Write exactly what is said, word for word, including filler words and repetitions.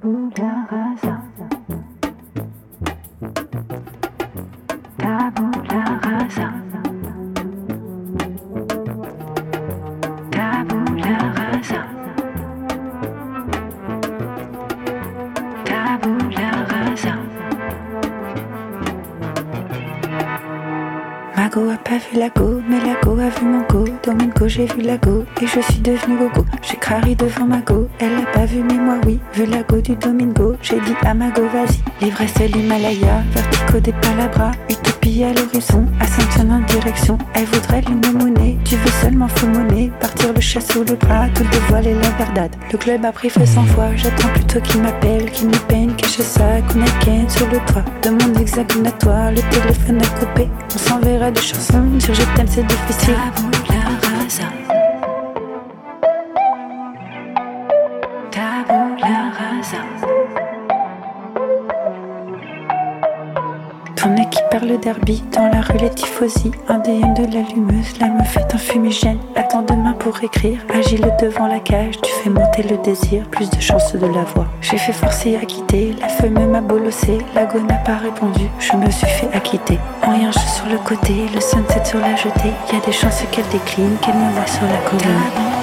Tabula rasa. Tabula rasa. Tabula rasa. Tabula rasa. Ma go a pas vu la go, mais la go a vu mon go. Domingo, j'ai vu la go et je suis devenu gogo. J'ai crari devant ma go, elle a pas vu mais moi oui. Vu la go du Domingo, j'ai dit à ma go vas-y. L'ivresse de l'Himalaya, vertigo des palabras. Utopie à l'horizon, Ascension en direction. Elle voudrait l'une monnaie, tu veux seulement faux monnaie. Partir le chat sous le bras, tout le dévoiler la verdade. Le club a pris feu cent fois, j'attends plutôt qu'il m'appelle. Qu'il me peine, cache ça, qu'on est ken sur le toit. De mon hexagone à toi, le téléphone a coupé. On s'enverra des chansons, dire je t'aime c'est difficile. Tabula rasa. Tabula rasa. Tournée qui perd le derby, dans la rue les tifosi. Un D M de l'allumeuse, là me fait un fumigène. Attends demain pour écrire, agile devant la cage. Tu fais monter le désir, plus de chances de l'avoir. J'ai fait forcer à quitter, la femme m'a bolossé. La go n'a pas répondu, je me suis fait acquitter. En rien je sur le côté, le sunset sur la jetée. Y a des chances qu'elle décline, qu'elle me voit sur la colline.